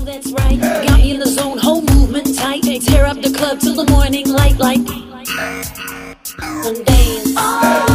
that's right. Got me in the zone, whole movement tight. Tear up the club till the morning light, like and dance.